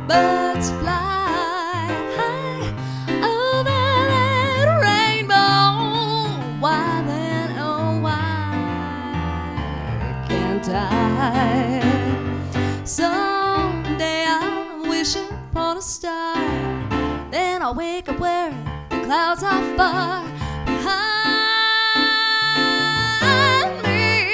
Birds fly high over that rainbow. Why then, oh why can't I? Someday I'll wish upon a star. Then I'll wake up where the clouds are far behind me,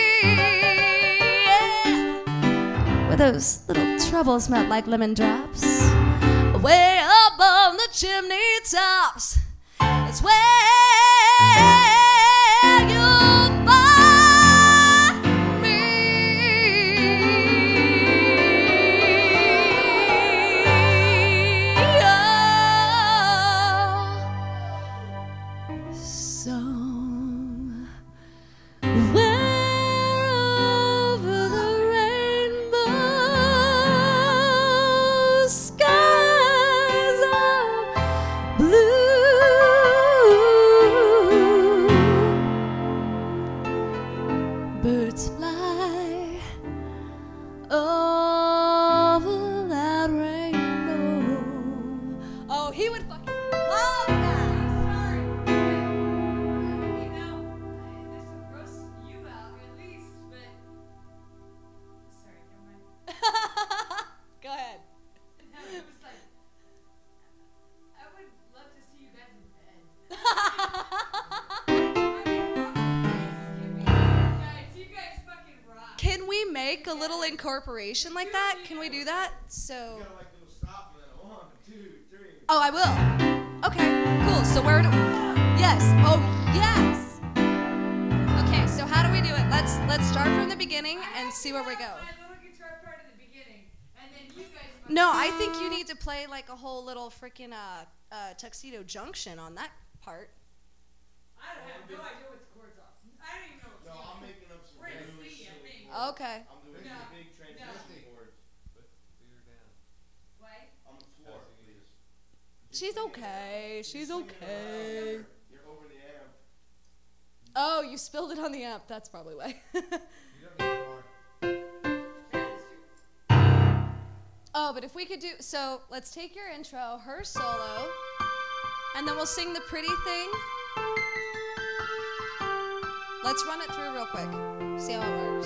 yeah. Where those little troubles melt like lemon drops, way above the chimney tops. It's where you'll find me. Oh. So wherever the rainbow skies are blue, birds fly over that rainbow. Oh, he would fucking love that. Sorry. You know, this will gross you out at least, but. Sorry, never mind. Go ahead. No, it was like. I would love to see you guys in bed. Guys, you guys fucking rock. Can we make a little incorporation like that? Can we do that? So. You gotta like little stop and then 1, 2, 3. Oh, I will. Okay, cool. So where do? Yes. Oh, yes. Okay. So how do we do it? Let's start from the beginning and see where we go. My little guitar part at the beginning, and then you guys. No, I think you need to play like a whole little freaking Tuxedo Junction on that part. I don't have no idea what the chords are. I don't even know what's No, going on. I'm making up some We're in really C, I silly think. chords. Okay. I'm doing No. some big transition chords. What? On the floor, please. She's okay. She's okay. You're over the amp. Oh, you spilled it on the amp. That's probably why. Oh, but if we could do so, let's take your intro, her solo, and then we'll sing the pretty thing. Let's run it through real quick. See how it works.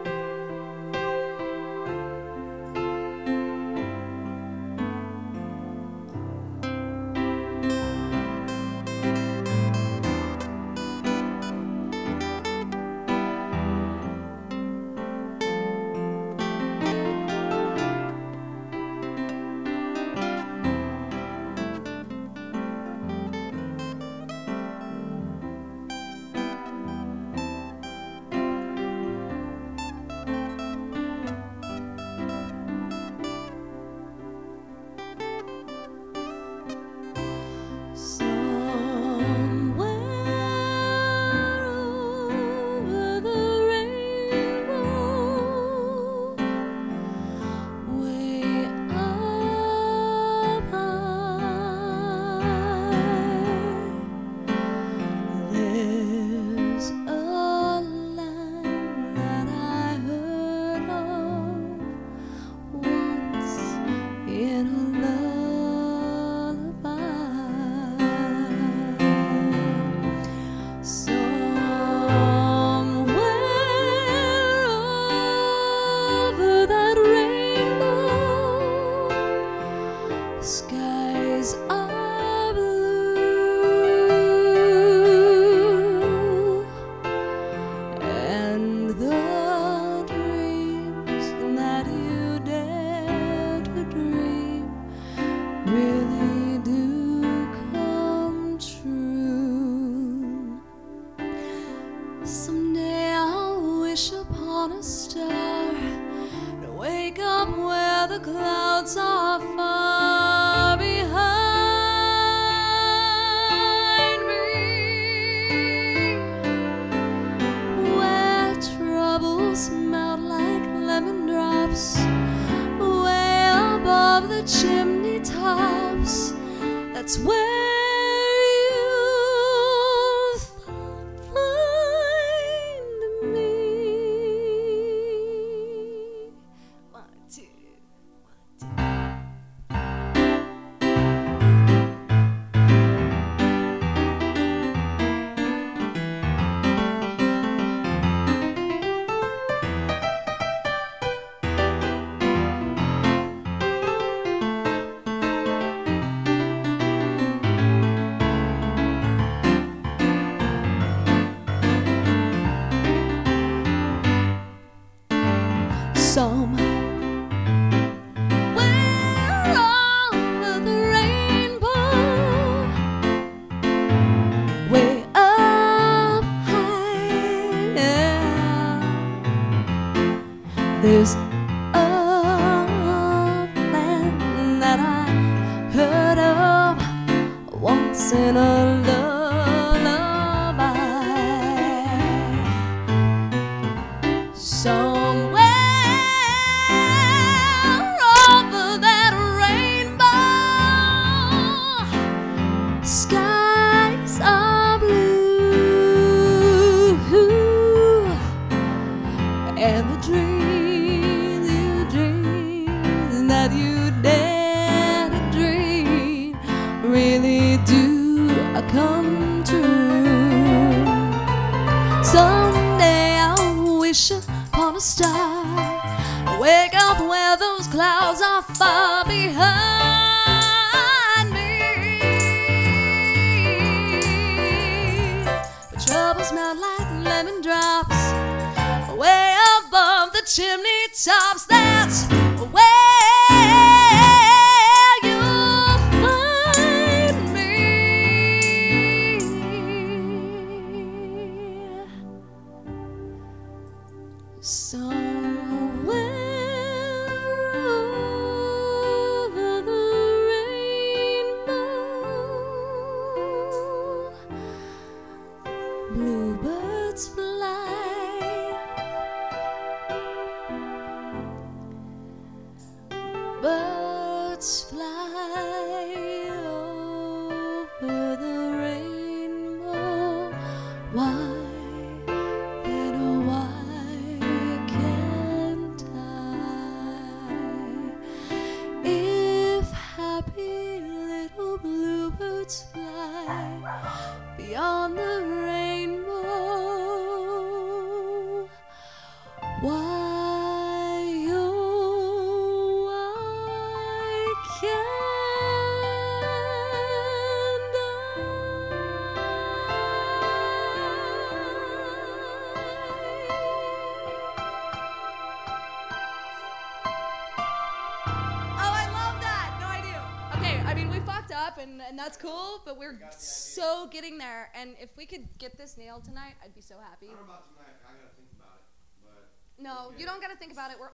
the clouds are far behind me, where troubles melt like lemon drops, way above the chimney tops. That's where you'll find me. 1, 2, 1, 2. that you dare to dream really do come true. Someday I'll wish upon a star, wake up where those clouds are far behind me. But troubles melt like lemon drops way above the chimney tops. That's where you'll find me. Somewhere over the rainbow, bluebirds fly. Birds fly over the rainbow. Why, then oh why can't I? If happy little bluebirds fly beyond the rainbow, why? And that's cool, but we're so getting there. And if we could get this nailed tonight, I'd be so happy. I don't know about tonight. I gotta think about it. But No, you don't gotta think about it. We're